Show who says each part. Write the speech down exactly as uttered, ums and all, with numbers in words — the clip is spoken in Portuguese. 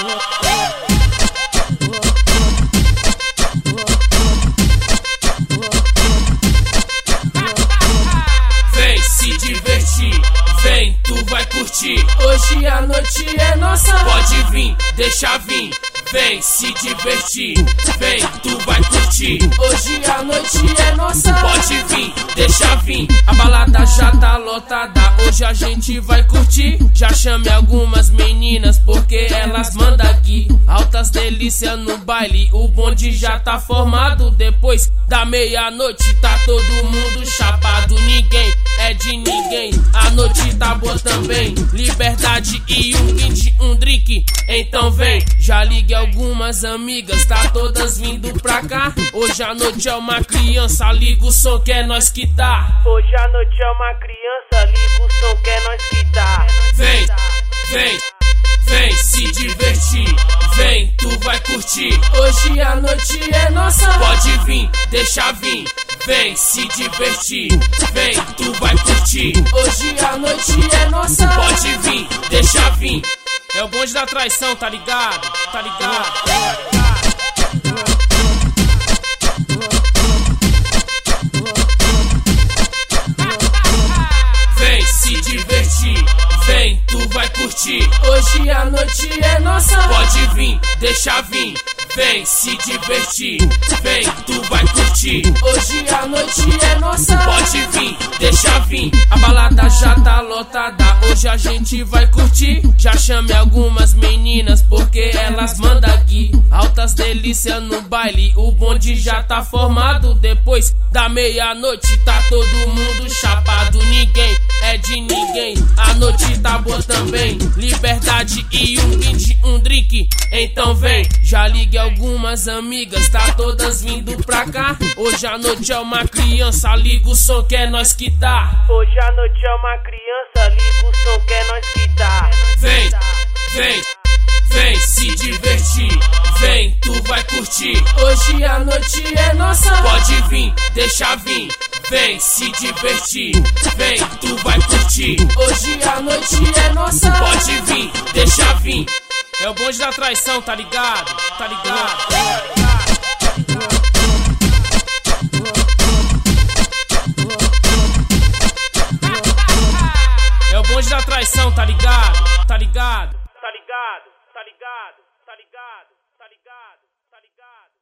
Speaker 1: Vem se divertir, vem, tu vai curtir. Hoje a noite é nossa, pode vir, deixa vir. Vem se divertir, vem, tu vai curtir. Hoje a noite é nossa, pode vir, deixa vir. A balada já tá lotada, hoje a gente vai curtir. Já chame algumas meninas, porque elas mandam aqui. Altas delícias no baile, o bonde já tá formado. Depois da meia-noite tá todo mundo chapado. Ninguém é de ninguém, a noite tá boa também. Liberdade e um brinde, um drink. Então vem, já ligue algumas amigas, tá todas vindo pra cá. Hoje a noite é uma criança, liga o som que é nós que tá.
Speaker 2: Hoje a noite é uma criança, liga o som que é nós que tá.
Speaker 1: Vem, vem, vem se divertir, vem, tu vai curtir. Hoje a noite é nossa, pode vir, deixa vir. Vem se divertir, vem, tu vai curtir. Hoje a noite é nossa, pode vir, deixa vir. É o bonde da traição, tá ligado? Tá ligado? Vem se divertir, vem, tu vai curtir. Hoje a noite é nossa, pode vir, deixa vir. Vem se divertir, vem, tu vai curtir. Hoje a noite é nossa, pode vir, deixa vir. A balada já tá lotada, hoje a gente vai curtir. Já chame algumas meninas, porque elas mandam aqui. Altas delícias no baile, o bonde já tá formado. Depois da meia-noite tá todo mundo chapado. Ninguém é de ninguém, a noite tá boa também. Liberdade e um brinde, um drink. Então vem, já ligue algumas amigas, tá todas vindo pra cá. Hoje a noite é uma criança, liga o som que é nós que tá.
Speaker 2: Hoje a noite é uma criança, liga o som que é nós que tá.
Speaker 1: Vem, vem, vem se divertir, vem, tu vai curtir. Hoje a noite é nossa, pode vir, deixa vir. Vem se divertir, vem, tu vai curtir. Hoje a noite é nossa, pode vir, deixa vir. É o bonde da traição, tá ligado? Tá ligado? É o bonde da traição, tá ligado? Tá ligado?
Speaker 2: Tá ligado? Tá ligado? Tá ligado? Tá ligado? Tá ligado?